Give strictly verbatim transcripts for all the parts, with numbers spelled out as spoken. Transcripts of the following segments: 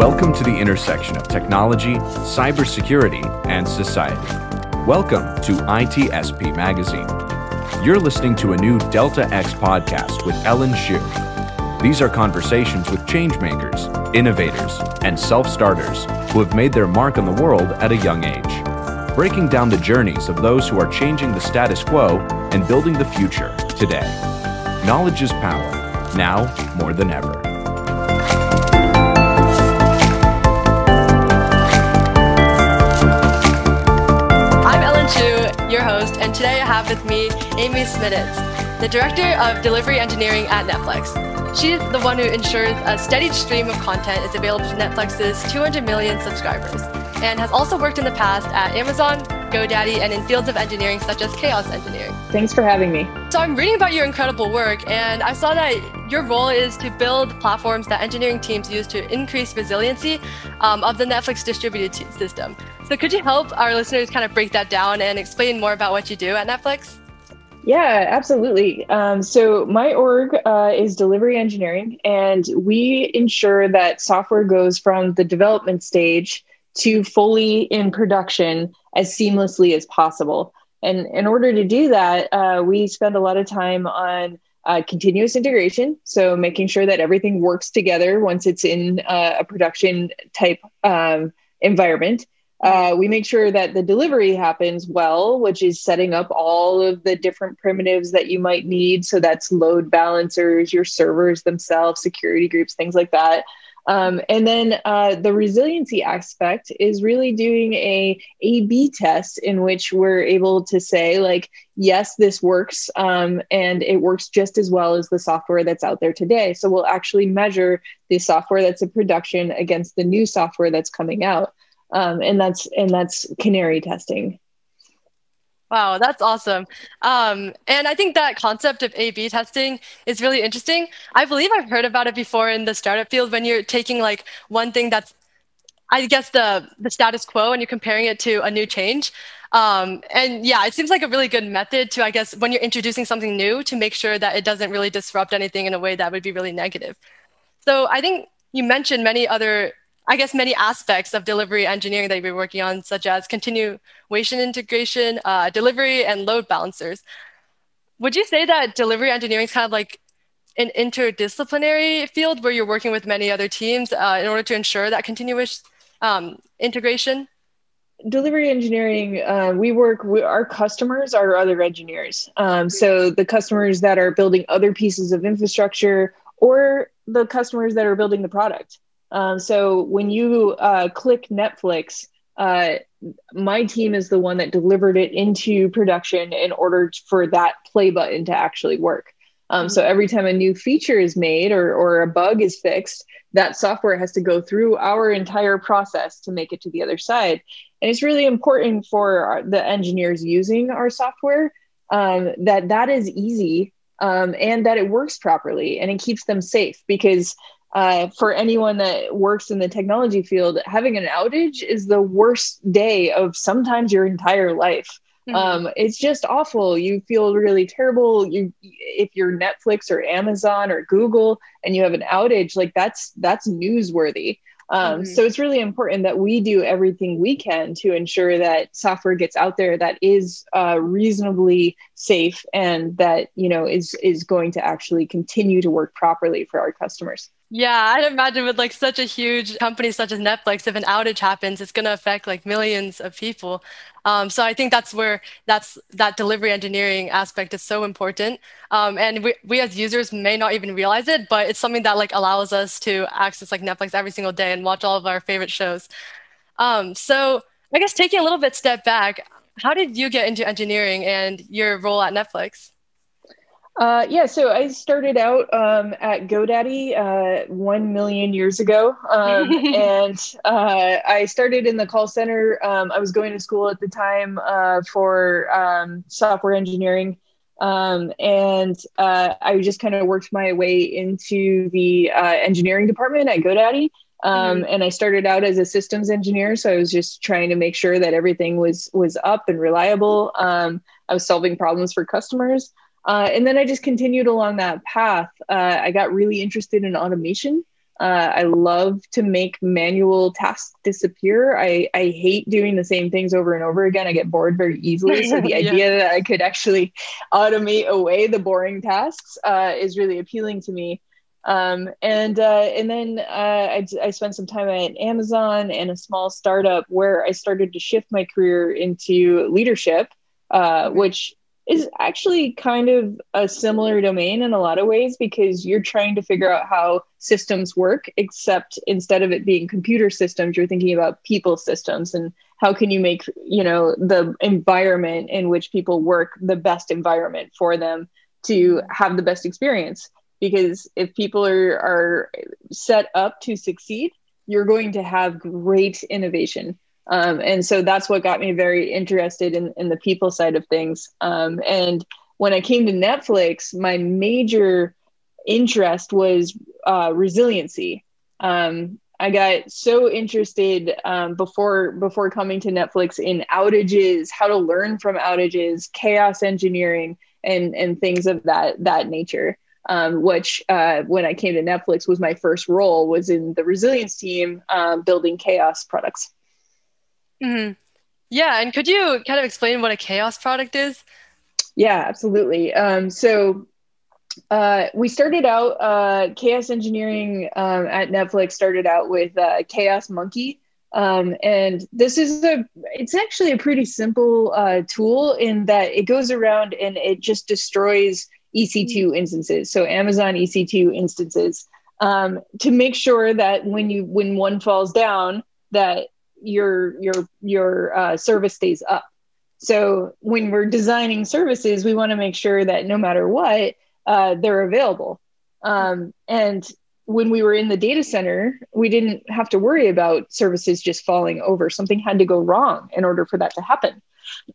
Welcome to the intersection of technology, cybersecurity, and society. Welcome to I T S P Magazine. You're listening to a new Delta X podcast with Ellen Shu. These are conversations with changemakers, innovators, and self-starters who have made their mark on the world at a young age, breaking down the journeys of those who are changing the status quo and building the future today. Knowledge is power, now more than ever. Your host, and today I have with me Amy Smittitz, the Director of Delivery Engineering at Netflix. She's the one who ensures a steady stream of content is available to Netflix's two hundred million subscribers, and has also worked in the past at Amazon, GoDaddy, and in fields of engineering such as chaos engineering. Thanks for having me. So I'm reading about your incredible work, and I saw that your role is to build platforms that engineering teams use to increase resiliency um, of the Netflix distributed t- system. So could you help our listeners kind of break that down and explain more about what you do at Netflix? Yeah, absolutely. Um, so my org uh, is delivery engineering, and we ensure that software goes from the development stage to fully in production as seamlessly as possible. And in order to do that, uh, we spend a lot of time on uh, continuous integration. So making sure that everything works together once it's in uh, a production type um, environment. Uh, we make sure that the delivery happens well, which is setting up all of the different primitives that you might need. So that's load balancers, your servers themselves, security groups, things like that. Um, and then uh, the resiliency aspect is really doing a A B test in which we're able to say, like, yes, this works, um, and it works just as well as the software that's out there today. So we'll actually measure the software that's in production against the new software that's coming out. Um, and that's and that's canary testing. Wow, that's awesome. Um, and I think that concept of A B testing is really interesting. I believe I've heard about it before in the startup field when you're taking like one thing that's, I guess, the, the status quo and you're comparing it to a new change. Um, and yeah, it seems like a really good method to, I guess, when you're introducing something new to make sure that it doesn't really disrupt anything in a way that would be really negative. So I think you mentioned many other I guess many aspects of delivery engineering that you've been working on, such as continuation integration, uh, delivery, and load balancers. Would you say that delivery engineering is kind of like an interdisciplinary field where you're working with many other teams uh, in order to ensure that continuous um, integration? Delivery engineering, uh, we work, we, our customers are other engineers. Um, so the customers that are building other pieces of infrastructure or the customers that are building the product. Um, so when you uh, click Netflix, uh, my team is the one that delivered it into production in order for that play button to actually work. Um, so every time a new feature is made or, or a bug is fixed, that software has to go through our entire process to make it to the other side. And it's really important for our, the engineers using our software um, that that is easy um, and that it works properly and it keeps them safe, because Uh, for anyone that works in the technology field, having an outage is the worst day of sometimes your entire life. Mm-hmm. Um, it's just awful. You feel really terrible. You, if you're Netflix or Amazon or Google and you have an outage, like that's that's newsworthy. Um, mm-hmm. So it's really important that we do everything we can to ensure that software gets out there that is uh, reasonably safe and that, you know, is is going to actually continue to work properly for our customers. Yeah, I'd imagine with like such a huge company such as Netflix, if an outage happens, it's going to affect like millions of people. Um, so I think that's where that's that delivery engineering aspect is so important. Um, and we, we as users may not even realize it, but it's something that like allows us to access like Netflix every single day and watch all of our favorite shows. Um, so I guess taking a little bit step back, how did you get into engineering and your role at Netflix? Uh, yeah, so I started out um, at GoDaddy uh, one million years ago, um, and uh, I started in the call center. Um, I was going to school at the time uh, for um, software engineering, um, and uh, I just kind of worked my way into the uh, engineering department at GoDaddy. Um, mm-hmm. And I started out as a systems engineer, so I was just trying to make sure that everything was was up and reliable. Um, I was solving problems for customers. Uh, and then I just continued along that path. Uh, I got really interested in automation. Uh, I love to make manual tasks disappear. I, I hate doing the same things over and over again. I get bored very easily. So the Yeah. idea that I could actually automate away the boring tasks uh, is really appealing to me. Um, and uh, and then uh, I, I spent some time at Amazon and a small startup where I started to shift my career into leadership, uh, which is actually kind of a similar domain in a lot of ways, because you're trying to figure out how systems work, except instead of it being computer systems, you're thinking about people systems, and how can you make, you know, the environment in which people work the best environment for them to have the best experience. Because if people are, are set up to succeed, you're going to have great innovation. Um, and so that's what got me very interested in, in the people side of things. Um, and when I came to Netflix, my major interest was uh, resiliency. Um, I got so interested um, before before coming to Netflix in outages, how to learn from outages, chaos engineering, and and things of that that nature. Um, which uh, when I came to Netflix was my first role, was in the resilience team, um, building chaos products. Mm-hmm. Yeah, and could you kind of explain what a chaos product is? Yeah, absolutely. Um, so uh, we started out, uh, chaos engineering um, at Netflix started out with uh, Chaos Monkey. Um, and this is a, it's actually a pretty simple uh, tool in that it goes around and it just destroys E C two instances. So Amazon E C two instances, um, to make sure that when you, when one falls down, that your your your uh, service stays up. So when we're designing services, we want to make sure that no matter what, uh, they're available. Um, and when we were in the data center, we didn't have to worry about services just falling over. Something had to go wrong in order for that to happen.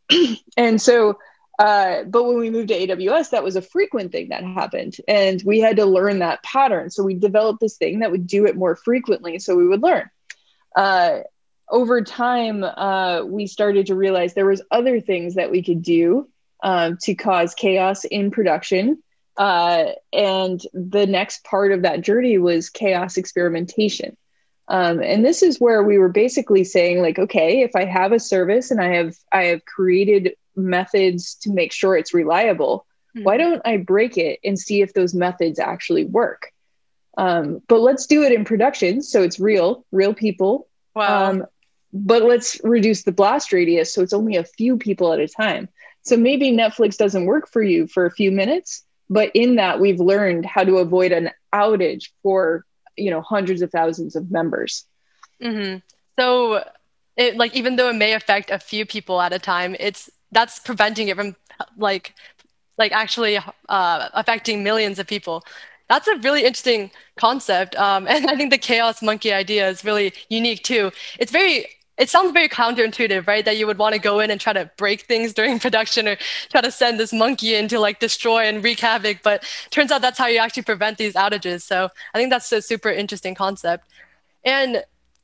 And so, uh, but when we moved to A W S, that was a frequent thing that happened. And we had to learn that pattern. So we developed this thing that would do it more frequently, so we would learn. Uh, over time, uh, we started to realize there was other things that we could do um, to cause chaos in production. Uh, and the next part of that journey was chaos experimentation. Um, and this is where we were basically saying, like, okay, if I have a service and I have I have created methods to make sure it's reliable, mm-hmm. why don't I break it and see if those methods actually work? Um, but let's do it in production, so it's real, real people. Wow. Um, but let's reduce the blast radius so it's only a few people at a time. So maybe Netflix doesn't work for you for a few minutes, but in that we've learned how to avoid an outage for, you know, hundreds of thousands of members. Mm-hmm. So it, like, even though it may affect a few people at a time, it's that's preventing it from like like actually uh, affecting millions of people. That's a really interesting concept. Um, and I think the chaos monkey idea is really unique too. It's very, it sounds very counterintuitive, right? That you would want to go in and try to break things during production or try to send this monkey in to like destroy and wreak havoc. But turns out that's how you actually prevent these outages. So I think that's a super interesting concept. And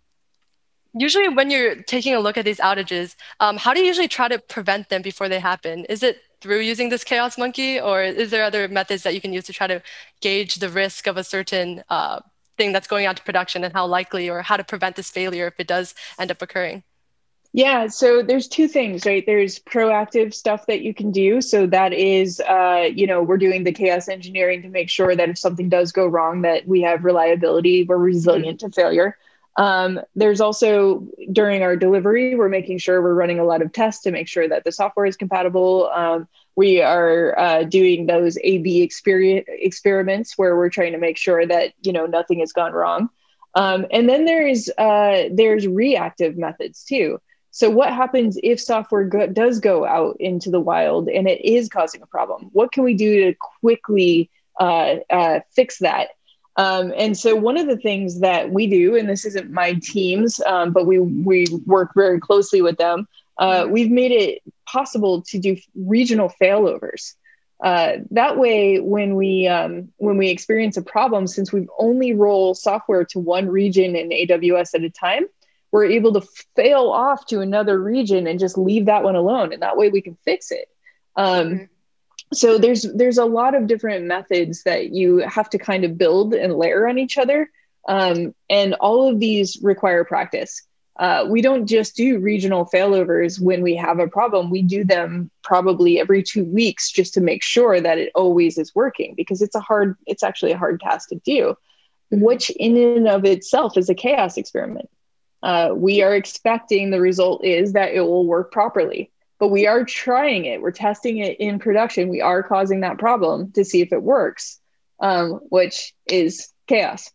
usually when you're taking a look at these outages, um, how do you usually try to prevent them before they happen? Is it through using this chaos monkey, or is there other methods that you can use to try to gauge the risk of a certain uh, thing that's going out to production and how likely, or how to prevent this failure if it does end up occurring? Yeah, so there's two things, right? There's proactive stuff that you can do. So that is, uh, you know, we're doing the chaos engineering to make sure that if something does go wrong, that we have reliability, we're resilient mm-hmm. to failure. Um, there's also, during our delivery, we're making sure we're running a lot of tests to make sure that the software is compatible. Um, we are uh, doing those A B experience, experiments where we're trying to make sure that, you know, nothing has gone wrong. Um, and then there's uh, there's reactive methods too. So what happens if software go- does go out into the wild and it is causing a problem? What can we do to quickly uh, uh, fix that? Um, and so one of the things that we do, and this isn't my team's, um, but we we work very closely with them, uh, we've made it possible to do regional failovers. Uh, that way, when we um, when we experience a problem, since we only roll software to one region in A W S at a time, we're able to fail off to another region and just leave that one alone. And that way we can fix it. Um, mm-hmm. So there's there's a lot of different methods that you have to kind of build and layer on each other. Um, and all of these require practice. Uh, we don't just do regional failovers when we have a problem. We do them probably every two weeks just to make sure that it always is working, because it's a hard, it's actually a hard task to do, which in and of itself is a chaos experiment. Uh, we are expecting the result is that it will work properly, but we are trying it. We're testing it in production. We are causing that problem to see if it works, um, which is chaos.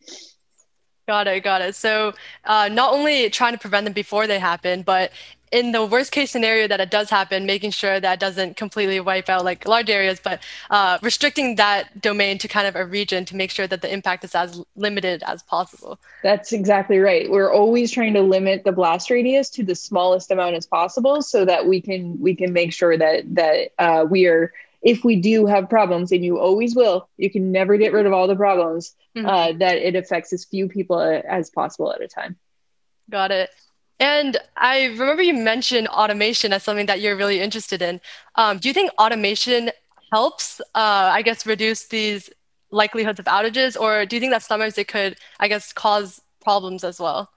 Got it, got it. So uh, not only trying to prevent them before they happen, but in the worst case scenario that it does happen, making sure that doesn't completely wipe out like large areas, but uh, restricting that domain to kind of a region to make sure that the impact is as limited as possible. That's exactly right. We're always trying to limit the blast radius to the smallest amount as possible, so that we can we can make sure that that uh, we are, if we do have problems, and you always will, you can never get rid of all the problems, mm-hmm. uh, that it affects as few people as possible at a time. Got it. And I remember you mentioned automation as something that you're really interested in. Um, do you think automation helps, uh, I guess, reduce these likelihoods of outages, or do you think that sometimes it could, I guess, cause problems as well?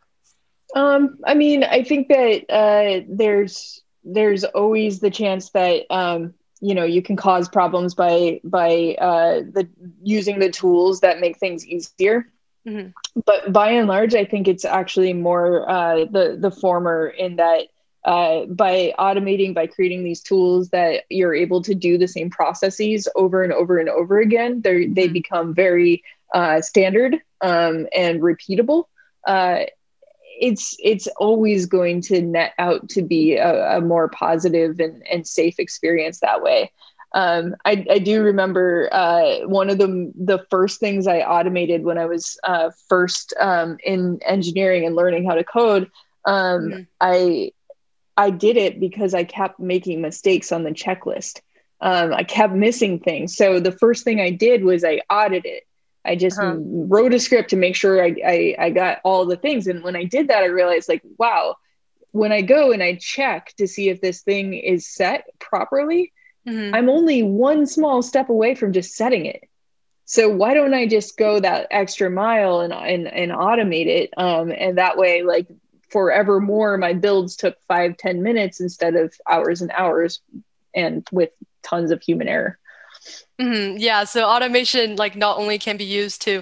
Um, I mean, I think that uh, there's there's always the chance that um, you know, you can cause problems by by uh, the using the tools that make things easier. Mm-hmm. But by and large, I think it's actually more uh, the the former, in that uh, by automating, by creating these tools that you're able to do the same processes over and over and over again, they they mm-hmm. become very uh, standard um, and repeatable. Uh, it's it's always going to net out to be a, a more positive and, and safe experience that way. Um, I, I do remember uh, one of the the first things I automated when I was uh, first um, in engineering and learning how to code. Um, mm-hmm. I I did it because I kept making mistakes on the checklist. Um, I kept missing things. So the first thing I did was I audited. I just uh-huh. wrote a script to make sure I, I I got all the things. And when I did that, I realized, like, wow, when I go and I check to see if this thing is set properly, mm-hmm. I'm only one small step away from just setting it. So why don't I just go that extra mile and and, and automate it? Um, and that way, like, forevermore, my builds took five, ten minutes instead of hours and hours, and with tons of human error. Mm-hmm. Yeah, so automation, like, not only can be used to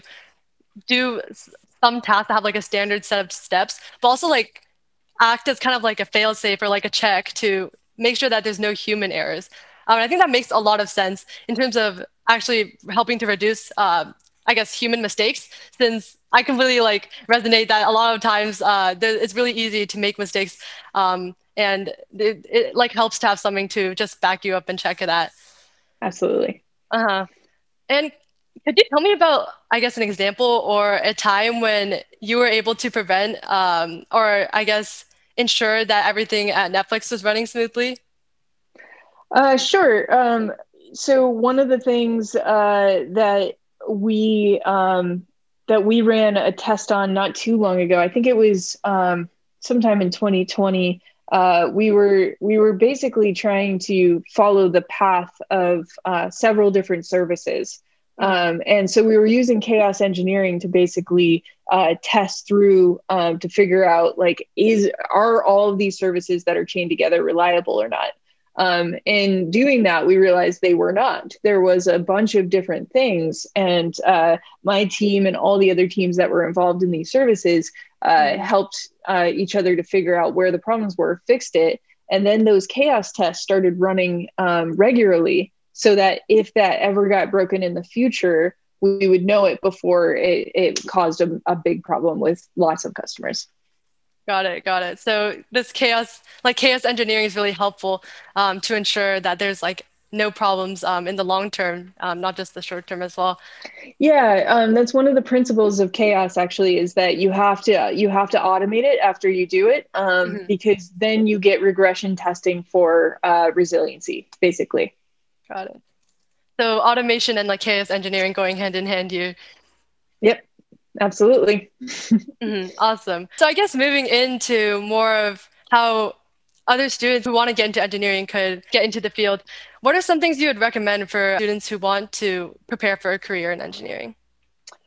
do some tasks that have like a standard set of steps, but also like act as kind of like a fail-safe or like a check to make sure that there's no human errors. Um, and I think that makes a lot of sense in terms of actually helping to reduce, uh, I guess, human mistakes, since I completely like resonate that a lot of times uh, there, it's really easy to make mistakes, um, and it, it like helps to have something to just back you up and check it at. Absolutely. Uh-huh. And could you tell me about, I guess, an example or a time when you were able to prevent um, or I guess ensure that everything at Netflix was running smoothly? Uh, sure. Um, so one of the things uh, that we um, that we ran a test on not too long ago, I think it was um, sometime in twenty twenty. Uh, we were we were basically trying to follow the path of uh, several different services, um, and so we were using chaos engineering to basically uh, test through um, to figure out, like, is are all of these services that are chained together reliable or not? Um, in doing that, we realized they were not. There was a bunch of different things, and uh, my team and all the other teams that were involved in these services uh, helped uh, each other to figure out where the problems were, fixed it, and then those chaos tests started running um, regularly, so that if that ever got broken in the future, we would know it before it, it caused a, a big problem with lots of customers. Got it, got it. So this chaos, like chaos engineering is really helpful um, to ensure that there's like no problems um, in the long term, um, not just the short term as well. Yeah, um, that's one of the principles of chaos, actually, is that you have to you have to automate it after you do it, um, mm-hmm. because then you get regression testing for uh, resiliency, basically. Got it. So automation and like chaos engineering going hand in hand, you. Yep. Absolutely. Mm-hmm. Awesome. So I guess moving into more of how other students who want to get into engineering could get into the field, what are some things you would recommend for students who want to prepare for a career in engineering?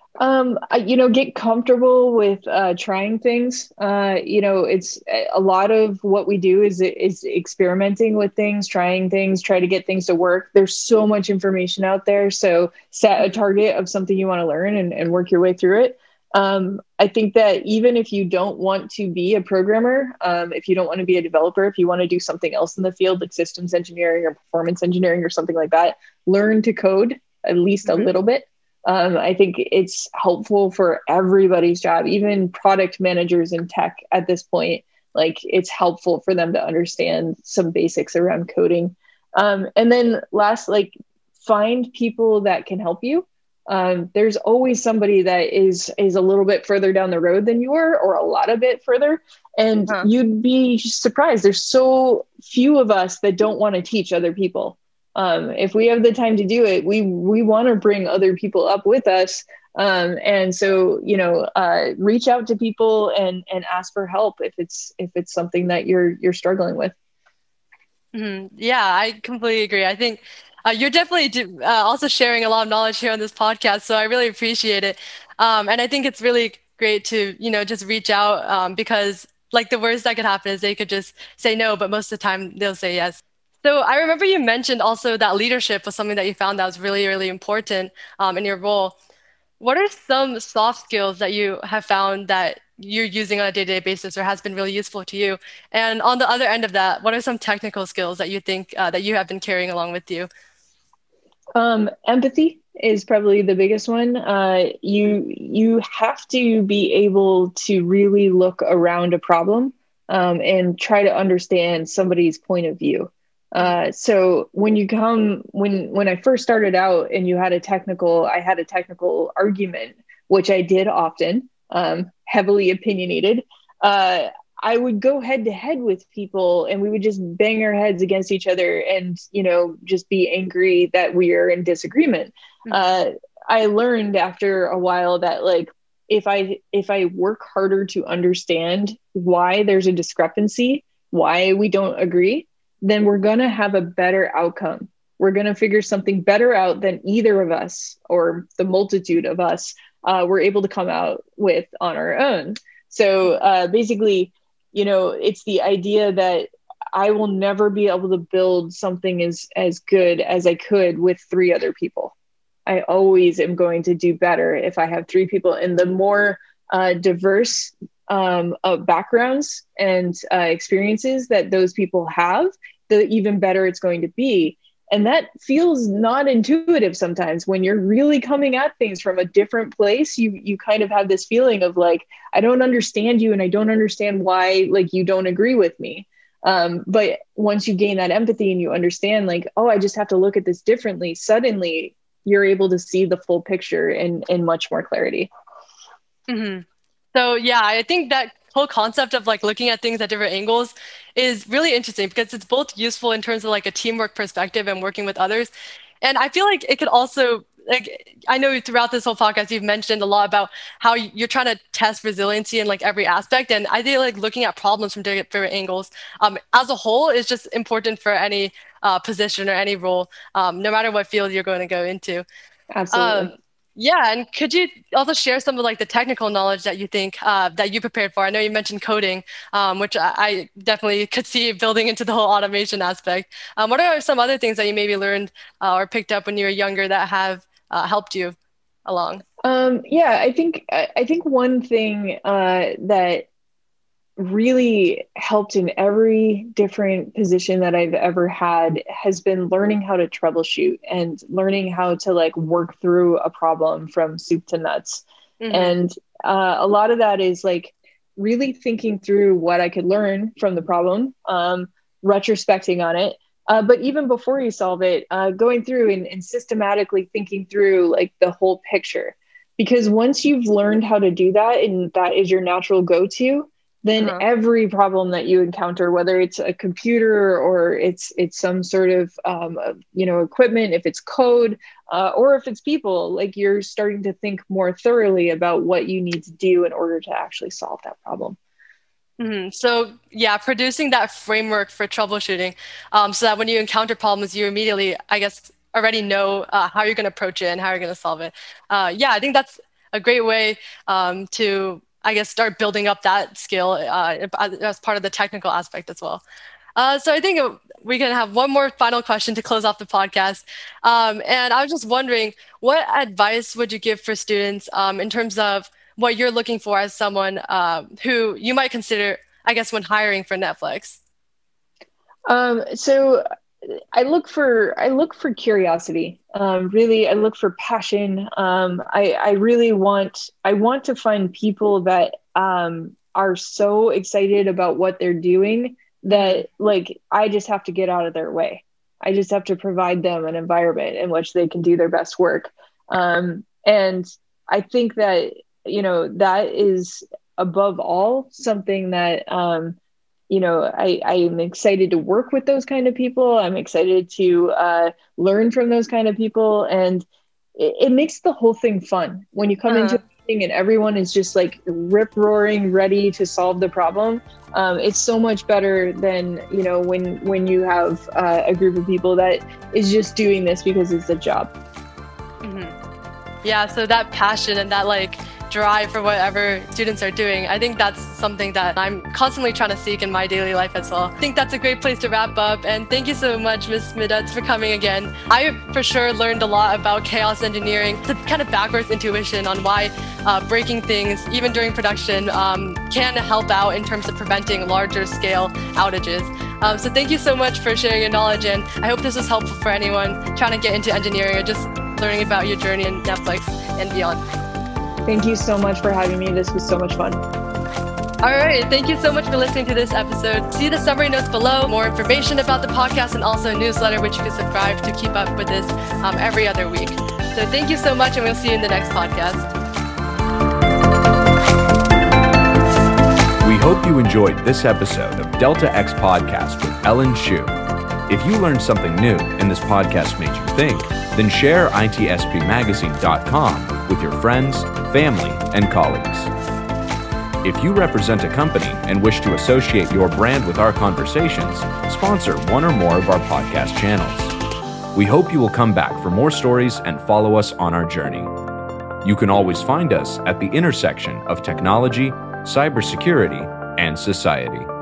Um, I- you know, get comfortable with uh, trying things. Uh, you know, it's a lot of what we do is is experimenting with things, trying things, try to get things to work. There's so much information out there, so set a target of something you want to learn and, and work your way through it. Um, I think that even if you don't want to be a programmer, um, if you don't want to be a developer, if you want to do something else in the field, like systems engineering or performance engineering or something like that, learn to code at least mm-hmm. a little bit. Um, I think it's helpful for everybody's job, even product managers in tech at this point. Like, it's helpful for them to understand some basics around coding. Um, and then last, like, find people that can help you. Um, there's always somebody that is is a little bit further down the road than you are, or a lot of bit further. And uh-huh. you'd be surprised. There's so few of us that don't want to teach other people. Um, if we have the time to do it, we we want to bring other people up with us. Um, and so, you know, uh, reach out to people and and ask for help if it's if it's something that you're you're struggling with. Mm-hmm. Yeah, I completely agree. I think uh, you're definitely do, uh, also sharing a lot of knowledge here on this podcast, so I really appreciate it. Um, and I think it's really great to, you know, just reach out um, because, like, the worst that could happen is they could just say no, but most of the time they'll say yes. So I remember you mentioned also that leadership was something that you found that was really, really important um, in your role. What are some soft skills that you have found that you're using on a day-to-day basis or has been really useful to you? And on the other end of that, what are some technical skills that you think uh, that you have been carrying along with you? Um, empathy is probably the biggest one. Uh, you you have to be able to really look around a problem um, and try to understand somebody's point of view. Uh, so when you come, when, when I first started out and you had a technical, I had a technical argument, which I did often, um, heavily opinionated, uh, I would go head to head with people and we would just bang our heads against each other and, you know, just be angry that we are in disagreement. Mm-hmm. Uh, I learned after a while that, like, if I, if I work harder to understand why there's a discrepancy, why we don't agree, then we're going to have a better outcome. We're going to figure something better out than either of us or the multitude of us uh, were able to come out with on our own. So uh, basically, you know, it's the idea that I will never be able to build something as, as good as I could with three other people. I always am going to do better if I have three people. And the more uh, diverse um, of backgrounds and uh, experiences that those people have, the even better it's going to be. And that feels not intuitive sometimes when you're really coming at things from a different place. You you kind of have this feeling of like, I don't understand you and I don't understand why, like, you don't agree with me. Um, but once you gain that empathy and you understand, like, oh, I just have to look at this differently, suddenly you're able to see the full picture in, in much more clarity. Mm-hmm. So yeah, I think that whole concept of like looking at things at different angles is really interesting because it's both useful in terms of like a teamwork perspective and working with others. And I feel like it could also, like, I know throughout this whole podcast, you've mentioned a lot about how you're trying to test resiliency in like every aspect. And I think like looking at problems from different angles um, as a whole is just important for any uh, position or any role, um, no matter what field you're going to go into. Absolutely. Um, Yeah, and could you also share some of like the technical knowledge that you think uh, that you prepared for? I know you mentioned coding, um, which I, I definitely could see building into the whole automation aspect. Um, what are some other things that you maybe learned uh, or picked up when you were younger that have uh, helped you along? Um, yeah, I think I think one thing uh, that really helped in every different position that I've ever had has been learning how to troubleshoot and learning how to like work through a problem from soup to nuts. Mm-hmm. And uh, a lot of that is like really thinking through what I could learn from the problem, um, retrospecting on it. Uh, but even before you solve it, uh, going through and, and systematically thinking through like the whole picture. Because once you've learned how to do that and that is your natural go-to, then uh-huh. every problem that you encounter, whether it's a computer or it's it's some sort of um, you know equipment, if it's code uh, or if it's people, like you're starting to think more thoroughly about what you need to do in order to actually solve that problem. Mm-hmm. So yeah, producing that framework for troubleshooting, um, so that when you encounter problems, you immediately, I guess, already know uh, how you're going to approach it and how you're going to solve it. Uh, yeah, I think that's a great way um, to, I guess, start building up that skill uh, as part of the technical aspect as well. Uh, so I think we can have one more final question to close off the podcast. Um, and I was just wondering, what advice would you give for students um, in terms of what you're looking for as someone uh, who you might consider, I guess, when hiring for Netflix? Um, so I look for I look for curiosity. Um, really, I look for passion. Um, I, I really want I want to find people that um, are so excited about what they're doing that like I just have to get out of their way. I just have to provide them an environment in which they can do their best work. Um, and I think that, you know, that is above all something that, um, you know, I, I am excited to work with those kind of people. I'm excited to uh, learn from those kind of people. And it, it makes the whole thing fun when you come uh-huh. into a meeting and everyone is just like rip roaring, ready to solve the problem. Um, it's so much better than, you know, when, when you have uh, a group of people that is just doing this because it's a job. Mm-hmm. Yeah. So that passion and that like drive for whatever students are doing, I think that's something that I'm constantly trying to seek in my daily life as well. I think that's a great place to wrap up. And thank you so much, Miz Midets, for coming again. I for sure learned a lot about chaos engineering, the kind of backwards intuition on why uh, breaking things, even during production, um, can help out in terms of preventing larger scale outages. Um, so thank you so much for sharing your knowledge, and I hope this was helpful for anyone trying to get into engineering or just learning about your journey in Netflix and beyond. Thank you so much for having me. This was so much fun. All right. Thank you so much for listening to this episode. See the summary notes below, more information about the podcast, and also a newsletter, which you can subscribe to keep up with this um, every other week. So thank you so much, and we'll see you in the next podcast. We hope you enjoyed this episode of Delta X Podcast with Ellen Shu. If you learned something new and this podcast made you think, then share I T S P magazine dot com with your friends, family, and colleagues. If you represent a company and wish to associate your brand with our conversations, sponsor one or more of our podcast channels. We hope you will come back for more stories and follow us on our journey. You can always find us at the intersection of technology, cybersecurity, and society.